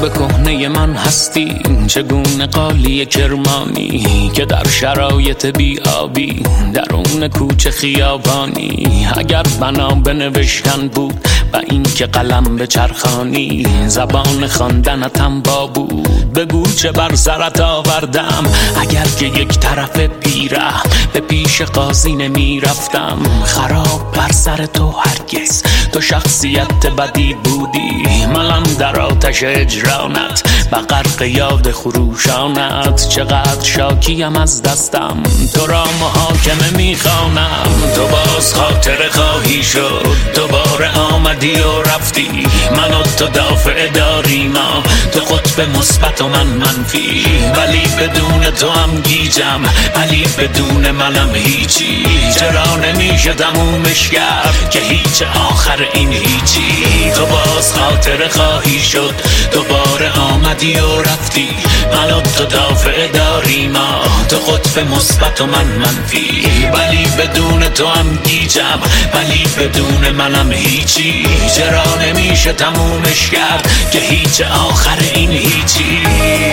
به کهنه من هستی، چگونه قالی کرمانی که در شرایط بیابی درون کوچه خیابانی. اگر بنا به نوشتن بود و این که قلم به چرخانی، زبان خواندنتم با بود بگو چه بر سرت آوردم. اگر که یک طرف پیره به پیش قاضی نمی رفتم، خراب بر سر تو هرگز تو شخصیت بدی بودی. منم در آتش اجرانت و غرق یاد خروشانت، چقدر شاکیم از دستم تو را محاکمه میخوانم. تو باز خاطر خواهی شد، دوباره آمدی و رفتی، من و تو دافع داری ما، تو قطب مثبت و من منفی. ولی بدون تو هم گیجم، ولی بدون منم هیچی. چرا نمیشه تمومش کرد که هیچ آخر این هیچی. تو باز خاطر خواهی شد، دوباره آمدی و رفتی، من و تو دافع داری ما، تو قطب مثبت و من منفی. ولی بدون تو هم گیجم، ولی بدون منم هیچی. چرا نمیشه تمومش کرد که هیچ آخر این هیچی.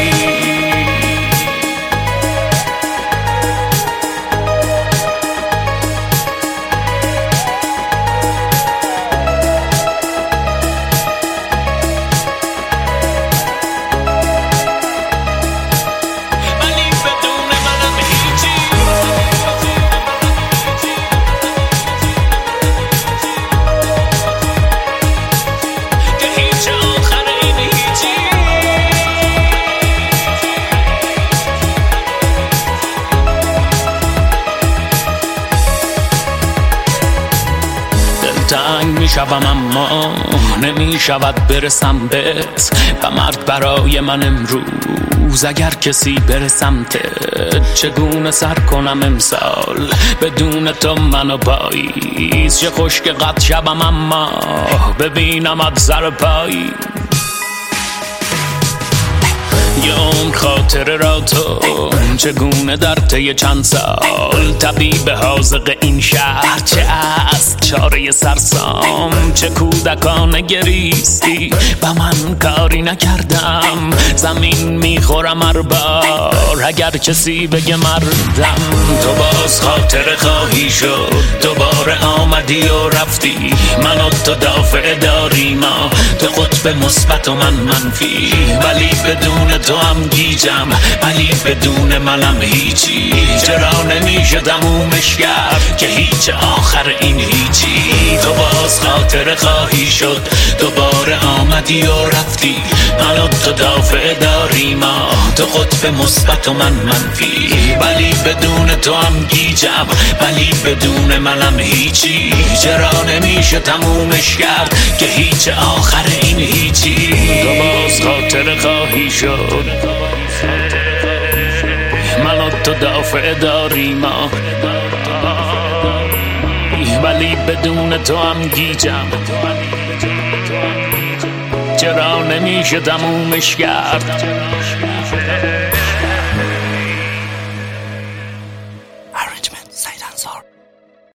تنگ می شوم اما نمی شود برسم بهت، و مرگ برای من امروز اگر کسی بره سمتت. چگونه سر کنم امسال بدون تو منو پاییز، چه خوش که قد شبم اما ببینمت سر پایی. یه عمر خاطره را تو چگونه در طی چند سال، طبیب حاذق این شهر چه است چاره سرسام. چه کودکانه گریستی و من کاری نکردم، زمین میخورم هر بار اگر کسی بگه مردم. تو باز خاطره خواهی شد، دوباره آمدی و رفتی، من و تو دافع داری ما، تو قطب مثبت و من منفی. ولی بدون تو هم گیجم، ولی بدون منم هیچی. چرا نمیشه تمومش کرد که هیچ آخر این هیچی. تو باز خاطره خواهی شد، دوباره آمدی و رفتی، من و تو دافع داری ما، تو قطب مثبت و من منفی. ولی بدون تو هم گیجم، ولی بدون منم هیچی. چرا نمیشه تمومش کرد که هیچ آخر این هیچی. تو باز خاطره خواهی شد، من و تو دافع داری ما، ولی بدون تو هم گیجم. چرا نمیشه تمومش کرد